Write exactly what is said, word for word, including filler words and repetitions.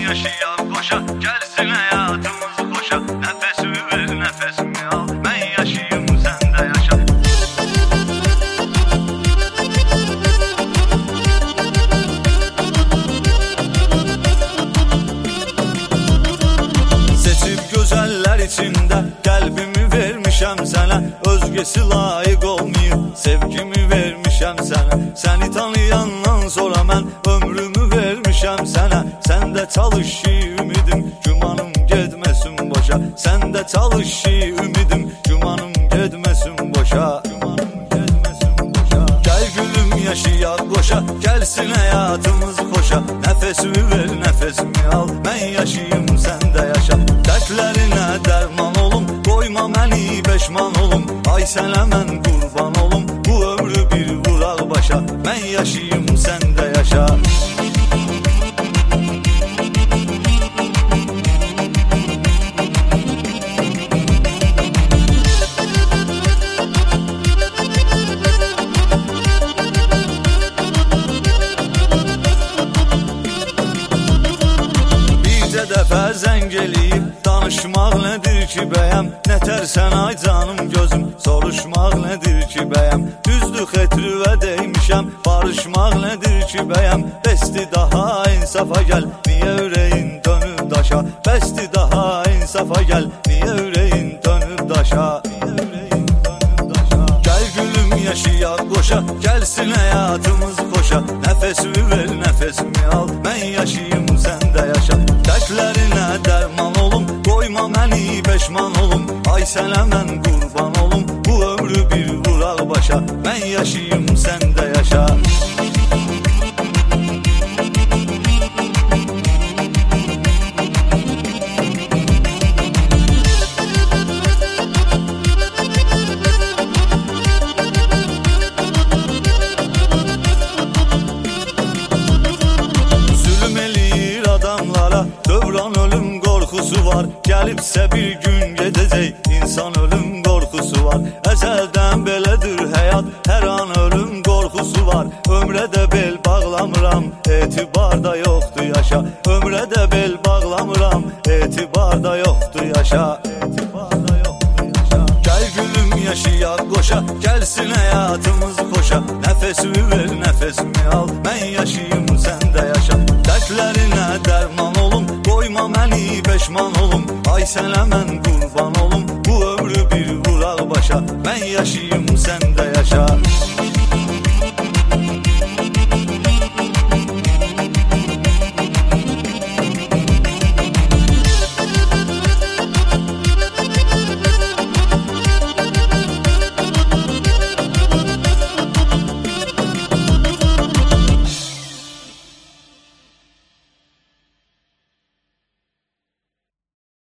yaşayaq qoşa, gəlsin həyatımız xoşa. Nəfəsimi ver, nəfəsimi al, mən yaşayım, sən də yaşa. Seçib gözəllər içində qəlbimi vermişəm sənə, özgəsi layiq olmayıb sevgimi vermişəm sənə. Səni tanıyandan sonra mən ömrümü vermişəm sənə. Sən də çalış ki ümidim, gümanım getməsin boşa. Sən də çalış ki ümidim, gümanım getməsin boşa. Gümanım getməsin boşa. Gəl gülüm yaşayaq qoşa, gəlsin həyatımız xoşa. Nəfəsimi ver, nəfəsimi al, mən yaşayım, sən də yaşa. Dərdlərinə dərman olum, qoyma məni peşman olum. Ay sənə mən qurban olum, bu ömrü bir vuraq başa. Mən yaşayım, sən də yaşa. Dəfə zəng eləyib danışmaq nədir ki bəyəm? Nətərsən ay canım gözüm, soruşmaq nədir ki bəyəm? Düzdür xetrüvə deymişəm, barışmaq nədir ki bəyəm? Bəsdi daha insafa gəl, niyə ürəyin dönüb daşa? Bəsdi daha insafa gəl, niyə ürəyin dönüb daşa? Gəl gülüm yaşayaq qoşa, gəlsin həyatımız xoşa. Nəfəsimi ver, nəfəsimi al, mən yaşayım, sən də yaşa. Dərdlərinə dərman olum, qoyma məni peşman olum. Ay sənə mən qurban olum, bu ömrü bir vuraq başa. Mən yaşayım, sən də yaşa. Dövran ölüm qorxusu var, gəlibsə bir gün gedəcək. İnsan ölüm qorxusu var, əzəldən belədir həyat. Hər an ölüm qorxusu var, ömrə də bel bağlamıram, etibar da yoxdur yaşa. Ömrə də bel bağlamıram, etibar da yoxdur yaşa. Gəl gülüm yaşayaq qoşa, gəlsin həyatımız xoşa. Nəfəsimi ver, nəfəsimi al, mən yaşayım, sən də yaşa. Dərdlərinə dərman olum, qoyma məni peşman olum. Ay sənə mən qurban olum, bu ömrü bir vuraq başa. Mən yaşayım, sən də yaşa.